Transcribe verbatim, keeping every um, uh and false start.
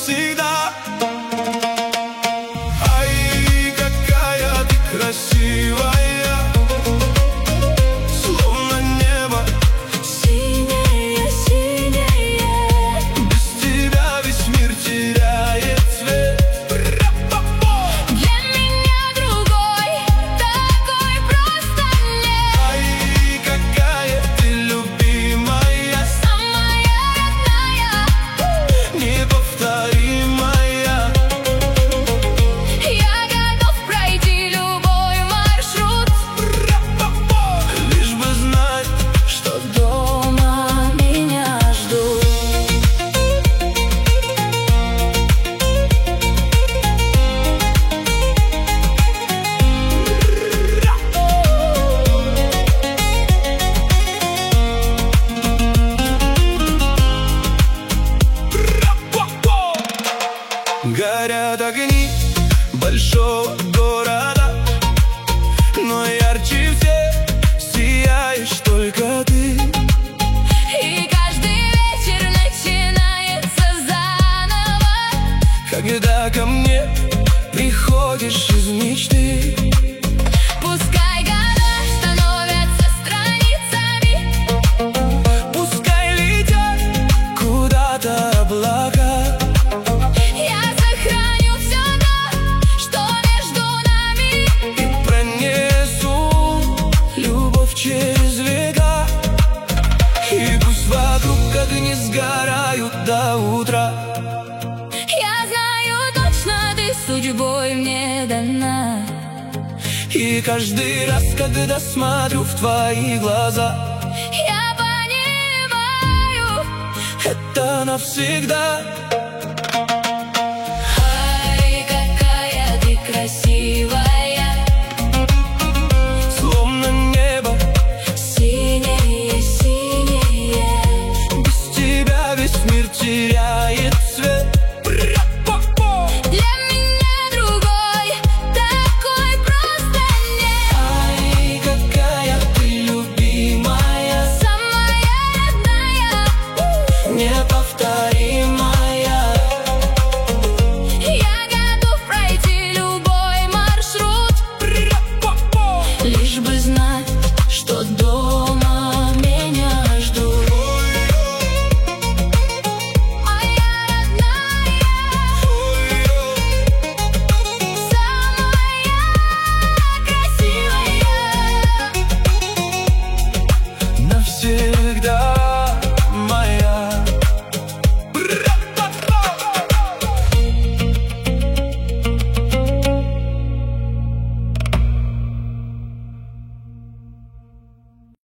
навсегда. Ай, какая ты красивая, словно небо синее, синее. Без тебя весь мир теряет цвет. Для меня другой, такой просто нет. Ай, какая ты любимая, Самая родная, неповторимая. я готов пройти любой маршрут, Лишь бы знать, что дома меня ждут. горят огни большого города, но ярче всех сияешь только ты. И каждый вечер начинается заново, Когда ко мне приходишь из мечты. пускай года становятся страницами, Пускай летят куда-то облака, я сохраню все то, что между нами. и пронесу любовь через века. И пусть вокруг огни сгорают до утра. Я знаю точно, ты судьбой мне дана. И каждый раз, когда смотрю в твои глаза, Я понимаю, это навсегда. ай, какая ты красивая, Словно небо, синее, синее. без тебя весь мир теряет цвет. Для меня другой, такой просто нет. Ай, какая ты любимая, Самая родная, неповторимая. я готов пройти любой маршрут, лишь бы знать, что дома меня ждут. Моя родная, самая красивая. Навсегда.